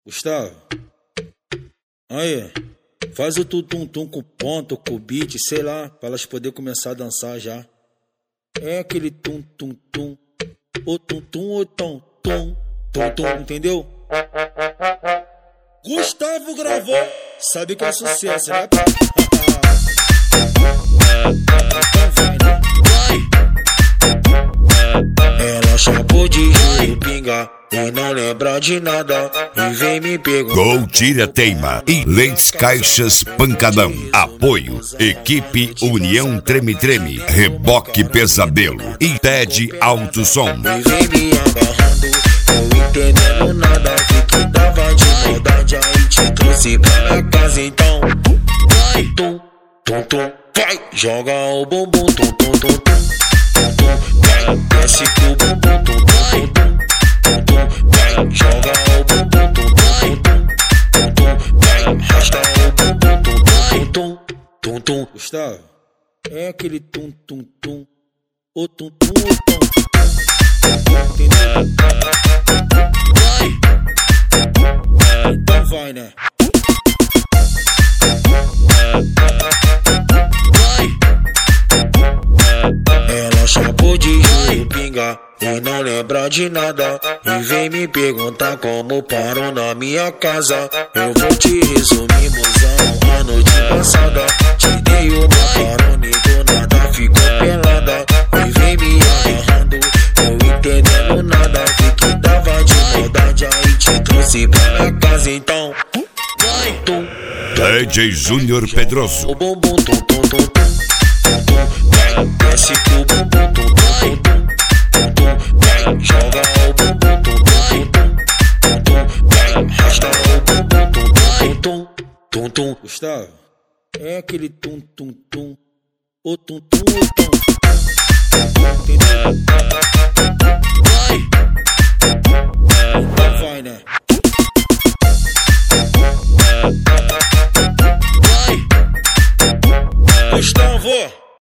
Gustavo, aí, faz o tum-tum-tum com ponto, com beat, sei lá, pra elas poderem começar a dançar já. É aquele tum-tum-tum, o tum-tum, o tom-tum, tum-tum, entendeu? Gustavo gravou, sabe que é sucesso, né? Ela chapou de rio, pinga e não lembra de nada e vem me perguntar. Gol Tira Teima e Lentes Caixas Pancadão. Apoio Equipe União Treme Treme, Reboque Pesadelo e TED Alto Som. E vem me agarrando, não entendendo nada, vi que tava de maldade, aí te trouxe pra minha casa, então vai, tum, tum, tum, vai, joga o bumbum, tum, tum, tum, tum. Desce pro bumbum, tum, tum, tum, tum, vai, joga o bumbum, tum, tum, tum, tum, vai, arrasta o bumbum, tum, tum, tum, tum. Gustavo, é aquele tum, tum, tum, o tum, tum, o tum, entendeu? Vai, então vai, né? Ela chapou de rio, pinga e não lembra de nada e vem me perguntar como parou na minha casa. Eu vou te resumir, mozão, a noite passada te dei uma carona e do nada ficou pelada e vem me agarrando, eu entendendo nada, vi que tava de maldade, aí te trouxe pra minha casa, então vai, tum, TED Júnior Pedroso. o bumbum, tum, tum, tum, tum. Desce pro bumbum, tum, tum, tum, tum, vai, joga o bumbum, tum, tum, tum, tum, vai, arrasta o bumbum, tum, tum, tum, tum. Gustavo, é aquele tum, tum, tum, o tum, tum, o tum.